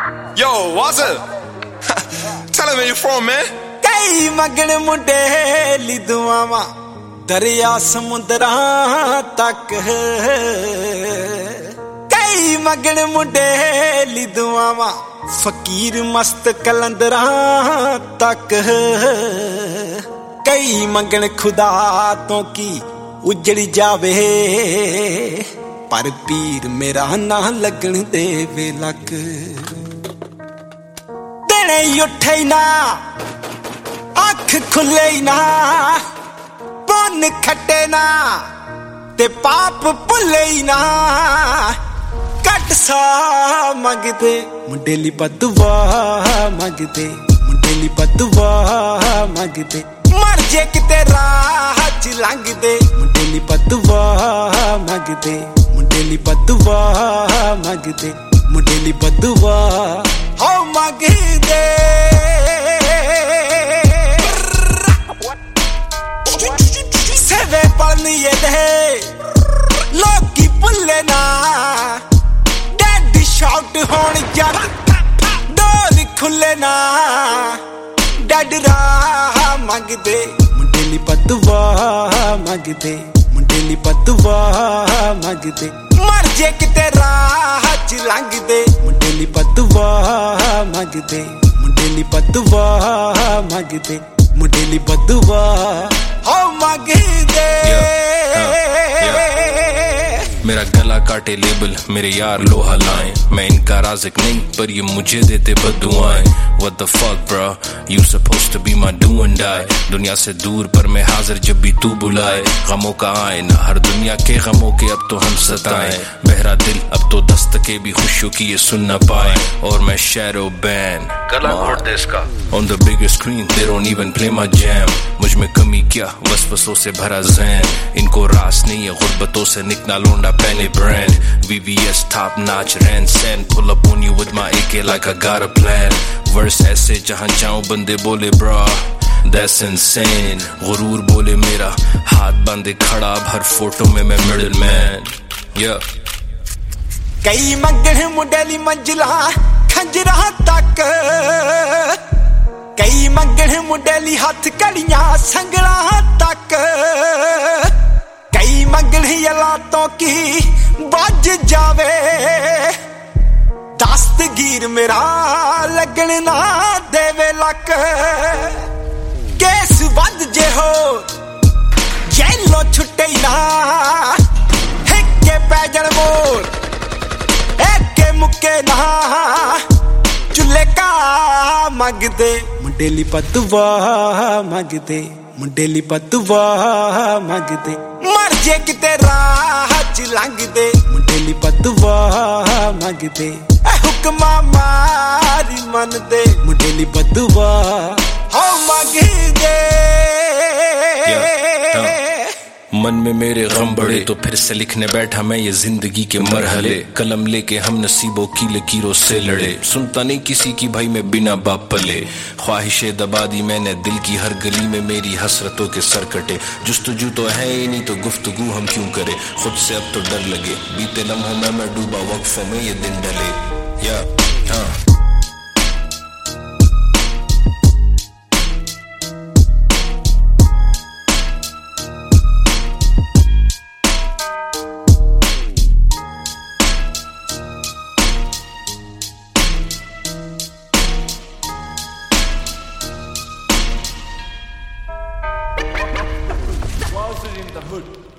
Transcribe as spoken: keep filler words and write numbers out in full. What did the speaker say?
Yo, what's up? Tell him where you from, man. कई मगन मुंडे ली दुआवां दरिया समुंदरा तक कई मगन मुंडे ली दुआवां फकीर मस्त कलंदरा तक कई मंगन खुदा तो की उजड़ जावे पर पीर मेरा ना लगन देवे लक देने उठे ना अख खुले ना पुन खटे ना ते पाप भुले ना कट सा मंगदे मुंडे ली बदुआ मंगदे मुंडे ली बदुआ मंगदे मर जे किते राह च लंघदे मुंडे ली बदुआ मंगदे मुंडे ली बदुआ मंगदे मुंडे ली बदुआ हो मंगदे सेवे पढ़निए दे लोकी भुल्ले ना डैडी शाउट होन जट डोर खुले ना डैड राह मंगदे मुंडे ली बदुआ मंगदे मुंडे ली बदुआ मंगदे मर जे किते राह च लंघदे मुंडे ली बदुआ मंगदे मुंडे ली बदुआ मंगदे मुंडे ली बदुआ हो मंगदे। मेरा गला काटे लेबल मेरे यार लोहा लाएं मैं इनका राज़िक नहीं पर ये मुझे देते बद्दुआएं What the fuck bro you supposed to be my do and die दुनिया से दूर पर मैं हाजिर जब भी तू बुलाए गमों का आए ना हर दुनिया के गमों के अब तो हम सताएं बहरा दिल अब तो दस्तके भी खुशियों की ये सुन ना पाए और मैं शैरो बैन गला घोट दे इसका On the biggest screen they don't even play my jam मुझ में कमी क्या वसवसों से भरा ज़हन इनको रास नहीं है गुर्बतों से निकना लोंडा पहने brand V V S top notch ran send pull up on you with my A K like I got a plan verse ऐसे जहां जाऊं बंदे बोले bro that's insane गुरूर बोले मेरा हाथ बांधे खड़ा अब हर फोटो में मैं मिडिल मैन yeah कई मंगन मुंडेली मंजिला खंजरा तक कई मंगन मुंडेली हाथ कड़ियां संगला तक कई मंगल यलातों की बज जावे दस्तगीर मेरा लगन ना देवे लक केस बद जे हो जेलो छुट्टे ना हिक्के पैजन मोर एके मुक्के ना चुल्ले का मंगदे मुंडे ली बदुआ मंगदे मुंडे ली बदुआ मंगदे मर जे किते राह च लंघदे मुंडे ली बदुआ मंगदे ए हुक्मा मारी मनदे मुंडे ली बदुआ हो मंगदे मन में मेरे गम बड़े तो फिर से लिखने बैठा मैं ये जिंदगी के मरहले कलम लेके हम नसीबों की लकीरों से लड़े सुनता नहीं किसी की भाई मैं बिना बाप पले ख्वाहिशें दबा दी मैंने दिल की हर गली में मेरी हसरतों के सर कटे जुस्तजू तो है ही नहीं तो गुफ्तगू हम क्यों करे खुद से अब तो डर लगे बीते लम्हों में मैं डूबा वक्फों में ये दिन डले या हाँ in the hood.